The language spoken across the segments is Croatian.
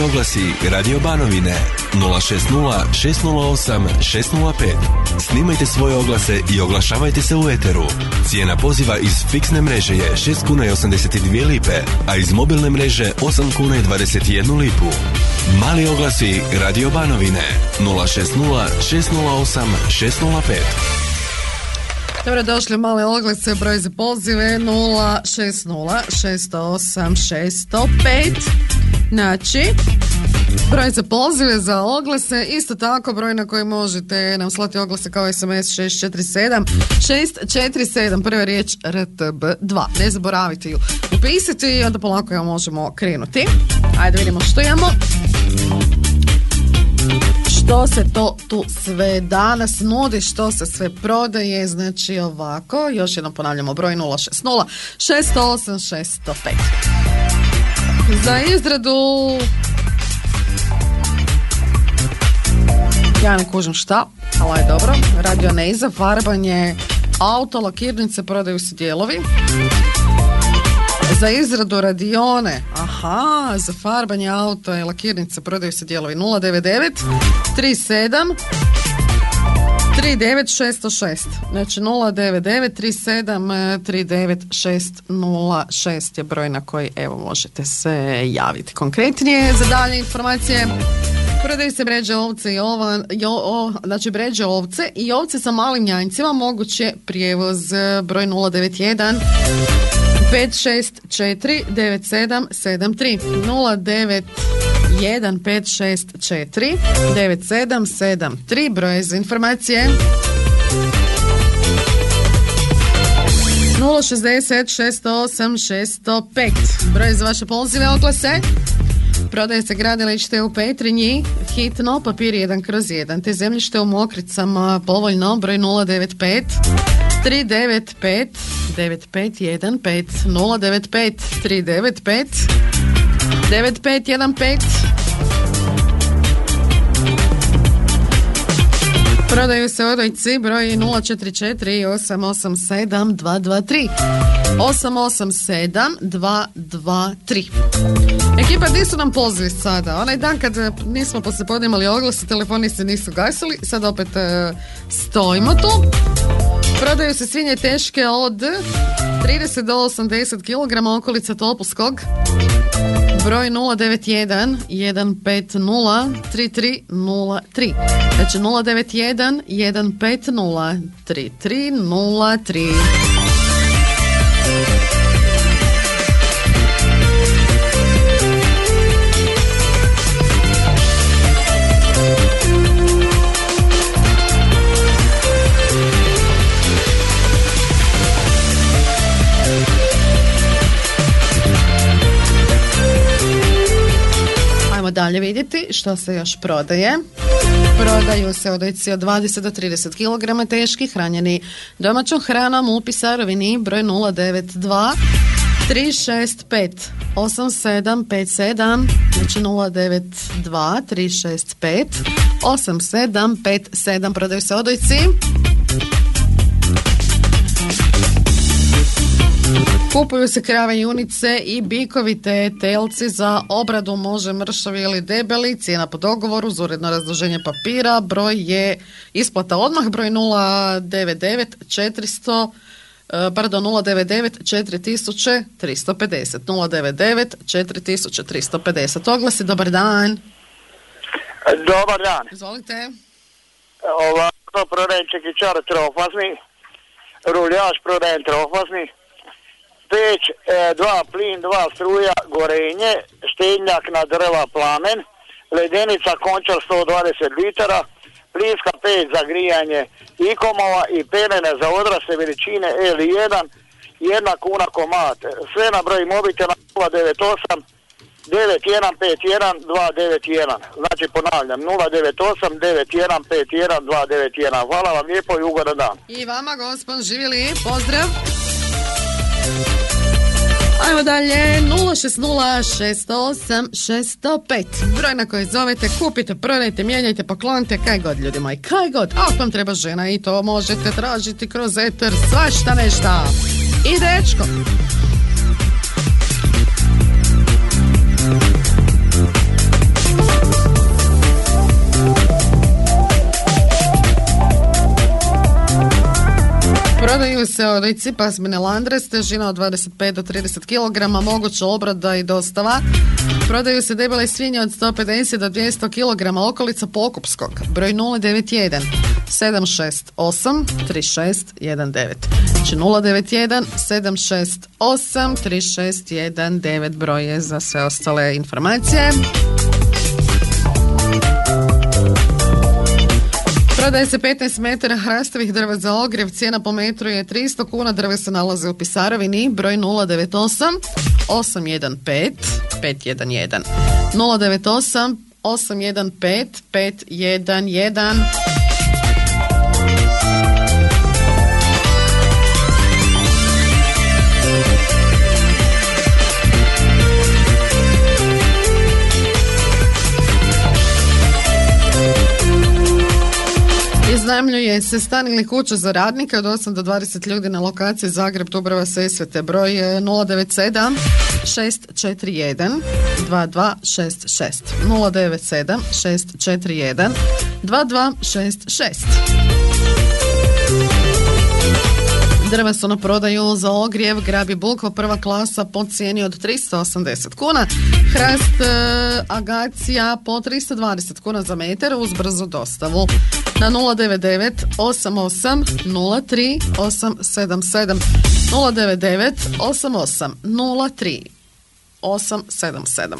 oglasi Radio Banovine 060 608 605. Snimajte svoje oglase i oglašavajte se u eteru. Cijena poziva iz fiksne mreže je 6 kuna i 82 lipe, a iz mobilne mreže 8 kuna i 21 lipu. Mali oglasi Radio Banovine 060 608 605. Dobrodošli u Male oglase, broj za pozive 060 608 605. Znači, broj za pozive za oglase, isto tako broj na koji možete nam slati oglase kao SMS 647 647, prva riječ RTB2. Ne zaboravite ju upisati i onda polako jo možemo krenuti. Ajde vidimo što imamo. Što se to tu sve danas nudi, što se sve prodaje, znači ovako, još jednom ponavljamo broj 060 608 605. Za izradu, ja ne kužim šta, ali je dobro, radioneza, farbanje auto, lakirnice, prodaju se dijelovi. Za izradu radione, za farbanje auta i lakirnice prodaju se dijelovi 099 37 39 606. Znači 099 37 39 606 je broj na koji evo možete se javiti konkretnije za dalje informacije. Prodaju se bređe ovce i znači bređe ovce i ovce sa malim janjcima, moguće prijevoz, broj 091 564 9773 091 564 9773, broj za informacije 060 608 605, broj za vaše pozive oglase. Prodaje se gradilište u Petrinji, hitno, papir 1/1, te zemljište u Mokricama, povoljno, broj 095 395 9515 095 395 9515. Prodaju se odojci, broj 044 887 223 887 223. Ekipa, gdje su nam pozivi sada? Onaj dan kad nismo poslijepodne imali oglase, telefoni se nisu gasili, sad opet stojimo tu. Prodaju se svinje teške od 30 do 80 kg, okolica Topolskog, broj 091 150 3303. Znači 091 150 3303. Dalje vidjeti što se još prodaje. Prodaju se odojci od 20 do 30 kg teški, hranjeni domaćom hranom u Pisarovini, broj 092 365 8757, znači 092 365 8757. Prodaju se odojci. Kupuju se krave, junice i bikovi te telci za obradu, može mršavi ili debeli, cijena po dogovoru, uz uredno razloženje papira, broj je isplata odmah, broj 099 400 099 4350 099 4350. Oglasi, dobar dan. Dobar dan. Izvolite. Ovako prodajem čekićar trofasni, ruljaž prodajem trofasni, peć, 2 plin, 2 struja, gorenje, štednjak na drva plamen, ledenica končar 120 litara, plinska peć za grijanje ikomova i pelene za odrasle veličine L1, 1 kuna komad. Sve na broj mobitela 098 9151 291. Znači ponavljam 098 9151 291. Hvala vam lijepo i ugodan dan. I vama, gospon, živjeli, pozdrav. Ajmo dalje, 060 608 605. Broj na koji zovete, kupite, prodajte, mijenjajte, poklonite, kaj god, ljudi moji, kaj god. Ako vam treba žena i to možete tražiti kroz eter, svašta nešta. I dečko. se o rici pasmine Landres, težina od 25 do 30 kg, moguća obrada i dostava. Prodaju se debele svinje od 150 do 200 kg, okolica Pokupskog, broj 091 768 3619. Znači 091 768 3619 broj je za sve ostale informacije. Prodaje se 15 metara hrastovih drva za ogrjev, cijena po metru je 300 kuna, drve se nalaze u Pisarovini, broj 098 815 511. 098 815 511. Iznajmljuje se stan ili kuća za radnike od 8 do 20 ljudi na lokaciji Zagreb, Dubrava, Sesvete. Broj je 097 641 2266. 097 641 2266. Drva su na prodaju za ogrjev, Grabi Bukva prva klasa po cijeni od 380 kuna. Hrast agacija po 320 kuna za metar uz brzu dostavu. Na 099 88 03 877. 099 88 03 877.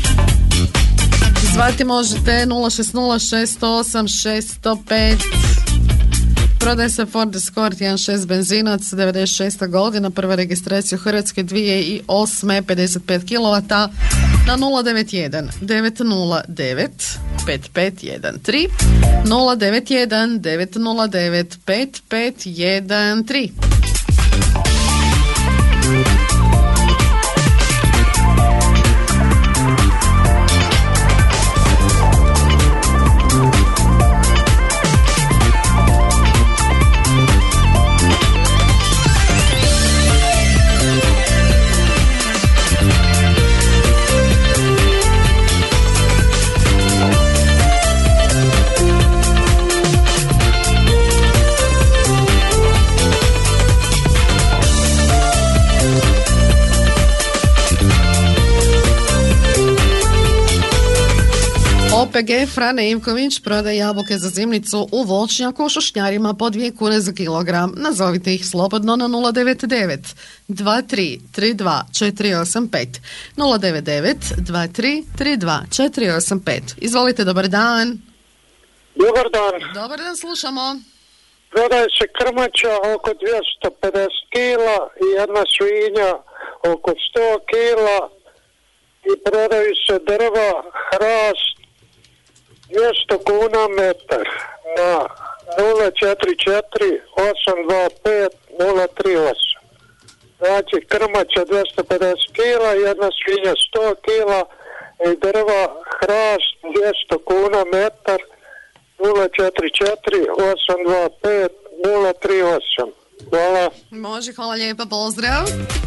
Zvati možete 060 608 605. Prodaje se Ford Escort 1.6 benzinac, 96. godina, prva registracija u Hrvatskoj 2008. 55 kW na 091 909 5513 091 909 5513. OPG Frane Ivković prodaje jabuke za zimnicu u voćnjaku u Šušnjarima po 2 kune za kilogram. Nazovite ih slobodno na 099 23 32 485 099 23 32 485. Izvolite, dobar dan. Dobar dan. Dobar dan, slušamo. Prodaje se krmača oko 250 kila i jedna svinja oko 100 kila i prodaju se drva, hrast 200 kuna metar na 044 825 038. Znači krmača 250 kila, jedna svinja 100 kila i drva, hrast 200 kuna metar 044 825 038. Hvala. Može, hvala lijepa, pozdrav.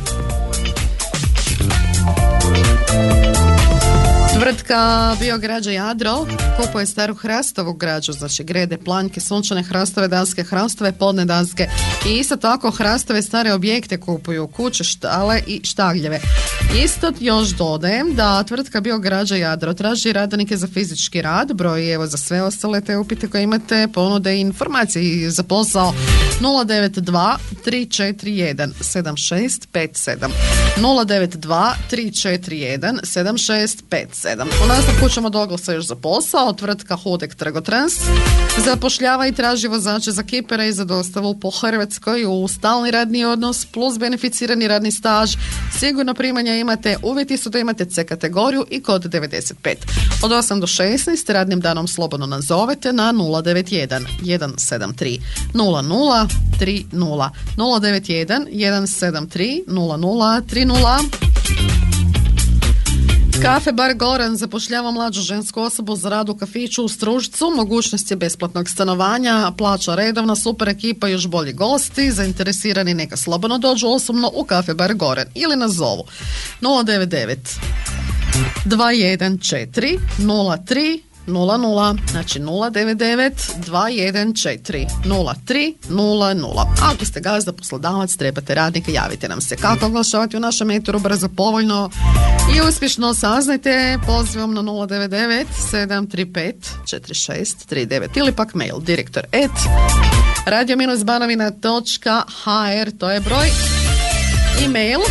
Tvrtka Biograđa Jadro kupuje staru hrastovu građu, znači grede, planjke, sunčane hrastove, danske hrastove, podne danske i isto tako hrastove stare objekte kupuju, kuće, štale i štagljeve. Isto još dodajem da tvrtka Biograđa Jadro traži radnike za fizički rad, broj evo za sve ostale te upite koje imate, ponude i informacije za posao 092 341 7657 092 341 7657. U nastavku ćemo do oglasa još za posao. Tvrtka Hudek Trgotrans zapošljava i traži vozače za kipere i za dostavu po Hrvatskoj u stalni radni odnos plus beneficirani radni staž. Sigurno primanja imate, uvjeti su da imate C kategoriju i kod 95. Od 8 do 16 radnim danom slobodno nazovete na 091 173 0030 091 173 0030. Kafe Bar Goran zapošljava mlađu žensku osobu za rad u kafiću u Stružcu, mogućnost je besplatnog stanovanja, plaća redovna, super ekipa i još bolji gosti, zainteresirani neka slobodno dođu osobno u Kafe Bar Goran ili nazovu 099 214 03 0300. Znači 099-214-0300. Ako ste gazda, poslodavac, trebate radnika, javite nam se. Kako oglašavati u našem eteru brzo, povoljno i uspješno, saznajte pozivom na 099-735-4639 ili pak mail direktor@radio-banovina.hr, to je broj, e-mail.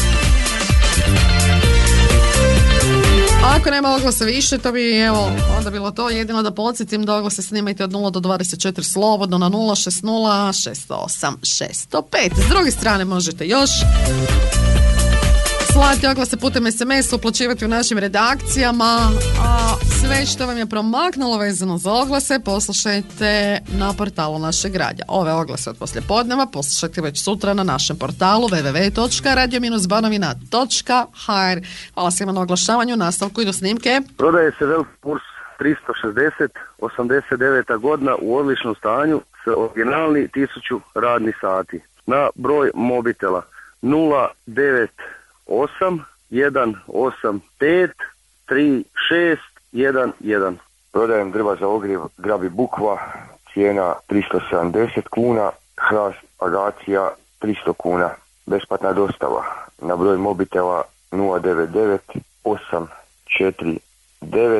Ako nema oglasa više, to bi onda bilo to. Jedino da podsjetim da oglase snimajte od 0 do 24 slobodno na 060 608 605. S druge strane možete još slati oglase putem SMS, uplaćivati u našim redakcijama, a sve što vam je promaknulo vezano za oglase poslušajte na portalu našeg radija. Ove oglase od poslijepodneva poslušajte već sutra na našem portalu www.radio-banovina.hr. Hvala svima na oglašavanju, nastavku i do snimke. Prodaje se veliki Purs 360, 89. godina u odličnom stanju s originalni 1000 radnih sati. Na broj mobitela 098 185 3611. Prodajem drva za ogrjev Grabi Bukva, cijena 370 kuna, hrast agacija 300 kuna, besplatna dostava. Na broj mobitela 099 849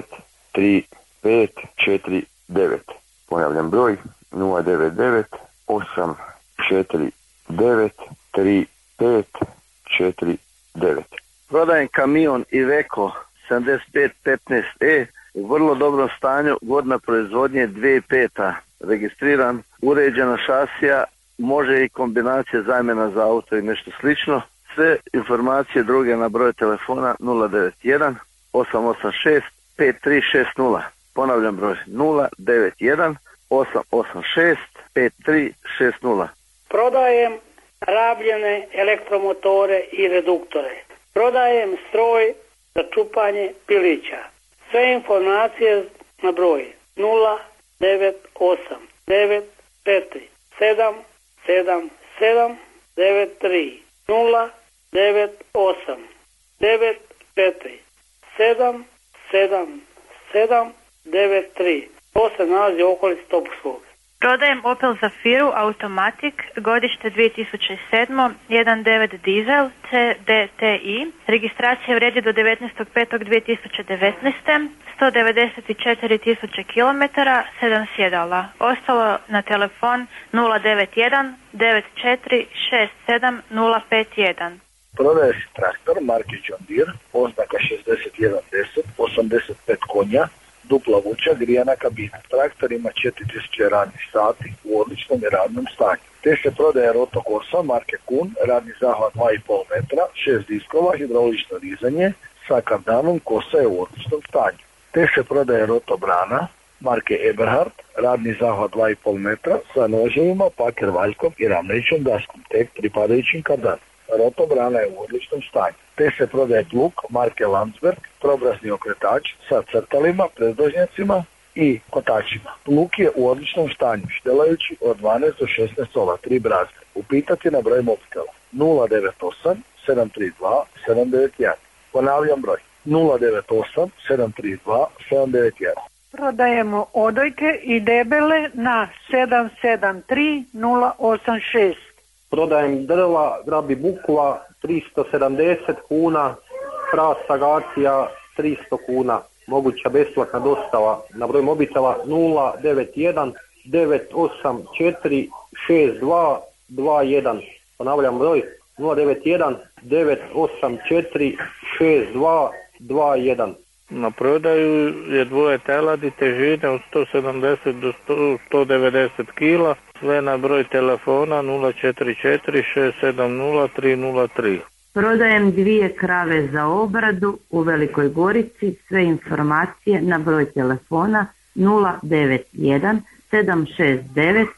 3549. Ponavljam broj 099 849 3549. Prodajem kamion Iveco 7515E u vrlo dobrom stanju, godina proizvodnje 2005. Registriran, uređena šasija, može i kombinacija zamjena za auto i nešto slično. Sve informacije druge na broj telefona 091 886 5360. Ponavljam broj 091 886 5360. Prodajem rabljene elektromotore i reduktore. Prodajem stroj za čupanje pilića. Sve informacije na broj 098 94 7 7 7 93 098 94 7 7 7 93. To se nalazi u okolici Topuskog. Prodajem Opel Zafiru Automatic, godište 2007, 1.9 dizel, CDTI. Registracija vredi do 19.5.2019, 194.000 km, 7 sjedala. Ostalo na telefon 091 94 67 051. Prodaje se traktor marke John Deere, oznaka 6110, 85 konja, dupla vuča, grijana kabina. Traktor ima 4000 radnih sati u odličnom i radnom stanju. Te se prodaje Roto Corsa marke Kun, radni zahvat 2,5 metra, 6 diskova, hidraulično dizanje, sa kardanom, kosa je u odličnom stanju. Te se prodaje Roto Brana marke Eberhard, radni zahvat 2,5 metra, sa noževima, paker valjkom i ravnećom daskom, tek pripadajućim kardanom. Roto Brana je u odličnom stanju. Te se prodaje plug marke Landsberg, trobrazni okretač sa crtalima, predložnjacima i kotačima. Plug je u odličnom stanju, štelajući od 12 do 16 sola, 3 brazde. Upitati na broj mobitela 098 732 791. Ponavljam broj 098 732 791. Prodajemo odojke i debele na 773 086. Prodajem drva Grabi Bukva 370 kuna, hrast agacija 300 kuna, moguća besplatna dostava na broj mobitela 091 984 6221. Ponavljam broj 091 984 6221. Na prodaju je dvoje teladi težine od 170 do 190 kg, sve na broj telefona 044 670 303. Prodajem 2 krave za obradu u Velikoj Gorici, sve informacije na broj telefona 091 769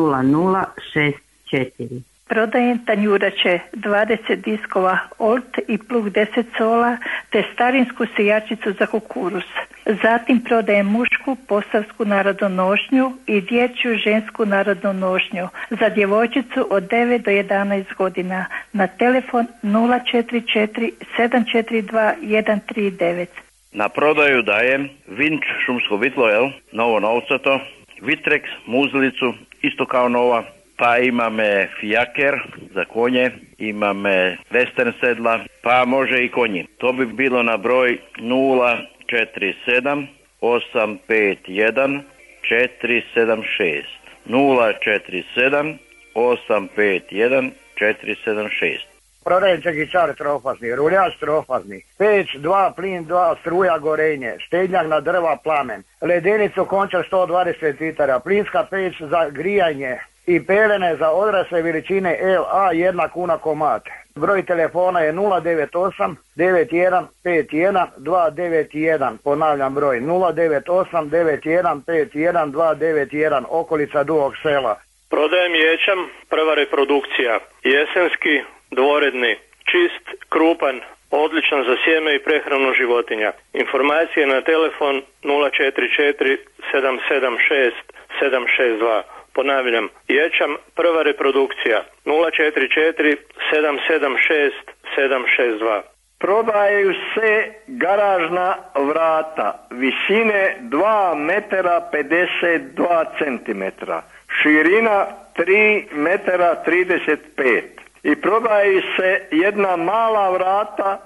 0064. Prodajem tanjurače 20 diskova Olt i plug 10 sola te starinsku sejačicu za kukuruz. Zatim prodajem mušku posavsku narodnu nošnju i dječju žensku narodnu nošnju za djevojčicu od 9 do 11 godina na telefon 044 742 139. Na prodaju dajem Vinč šumsko vitlo, novo novcato, Vitrex, muzlicu, isto kao nova, pa imame fijaker za konje, imame western sedla, pa može i konji. To bi bilo na broj 047 851 476. 047 851 476. Prodajem čekićar trofazni, ruljač trofazni, peć 2, plin 2, struja gorenje, štednjak na drva plamen, ledenicu končar 120 litara, plinska peć za grijanje i pelene za odrasle veličine LA 1 kuna komad. Broj telefona je 098 91 51 291. Ponavljam broj 098 91 51 291, okolica Dugog Sela. Prodajem ječam, prva reprodukcija, jesenski, dvoredni, čist, krupan, odličan za sjeme i prehranu životinja. Informacije na telefon 044 776 762. Ponavljam, ječam, prva reprodukcija 044 776 762. Prodaju se garažna vrata visine 2 metara 52 centimetra, širina 3 metara 35 i prodaju se jedna mala vrata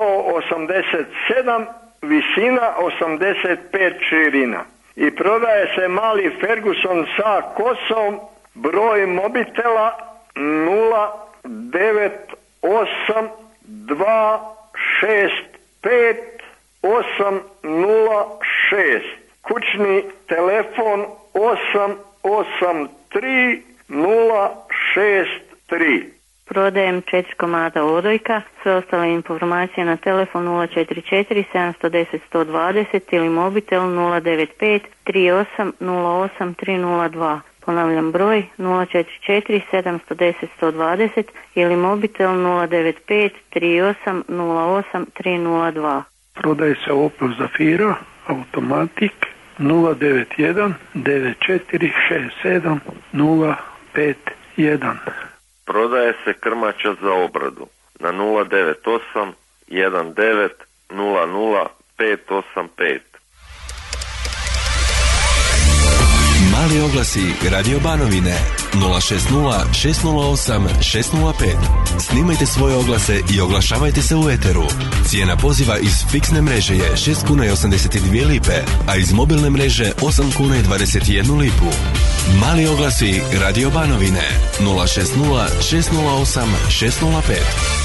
187, visina 85 širina. I prodaje se mali Ferguson sa kosom, broj mobitela 098 265 806. Kućni telefon 883 063. Prodajem 4 komada odojka, sve ostale informacije na telefon 044 710 120 ili mobitel 095 38 08 302. Ponavljam broj 044 710 120 ili mobitel 095 38 08 302. Prodaje se Opel Zafira, automatik 091 94 67 051. Prodaje se krmača za obradu na 098 19 00 585. Mali oglasi Radio Banovine 060 608 605. Snimajte svoje oglase i oglašavajte se u eteru. Cijena poziva iz fiksne mreže je 6 kuna i 82 lipe, a iz mobilne mreže 8 kuna i 21 lipu. Mali oglasi Radio Banovine 060 608 605.